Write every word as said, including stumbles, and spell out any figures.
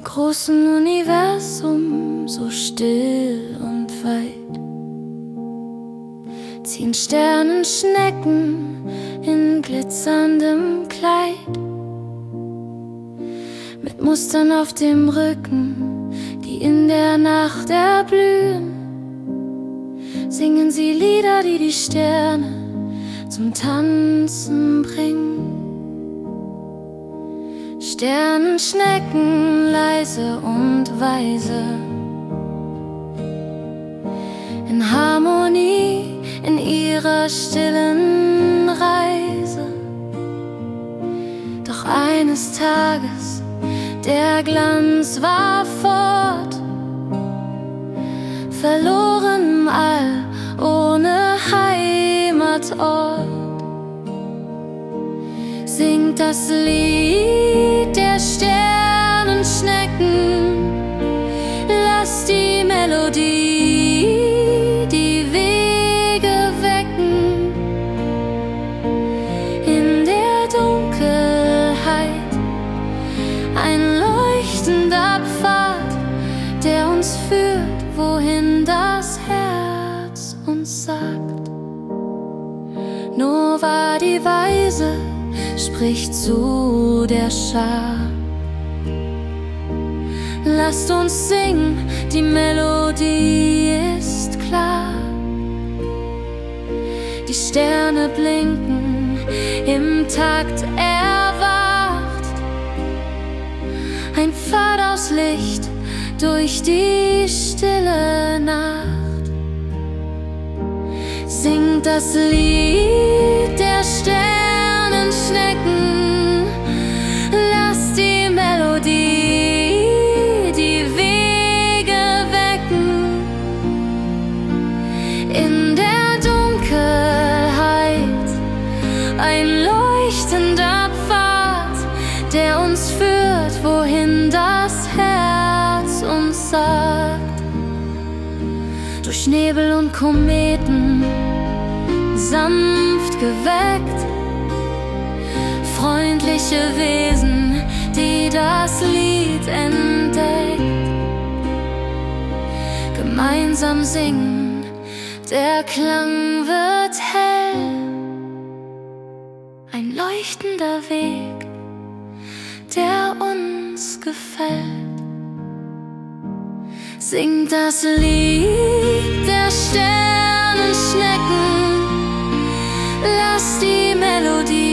großen Universum, so still und weit, ziehen Sternenschnecken in glitzerndem Kleid, mit Mustern auf dem Rücken, die in der Nacht erblühen. Singen sie Lieder, die die Sterne zum Tanzen bringen. Sternenschnecken leise und weise, in Harmonie in ihrer stillen Reise. Doch eines Tages, der Glanz war fort, verloren im All, ohne Heimatort. Singt das Lied der Sternenschnecken, lasst die Melodie die Wege wecken. In der Dunkelheit ein leuchtender Pfad, der uns führt, wohin das Herz uns sagt. Nova die Weise spricht zu der Schar: Lasst uns singen, die Melodie ist klar. Die Sterne blinken, im Takt erwacht ein Pfad aus Licht durch die stille Nacht. Singt das Lied der Sternenschnecken, lasst die Melodie die Wege wecken. In der Dunkelheit ein leuchtender Pfad, der uns führt, wohin das Herz uns sagt. Durch Nebel und Kometen sanft geweckt, freundliche Wesen, die das Lied entdeckt. Gemeinsam singen, der Klang wird hell, ein leuchtender Weg, der uns gefällt. Singt das Lied der Sternenschnecken, lasst die Melodie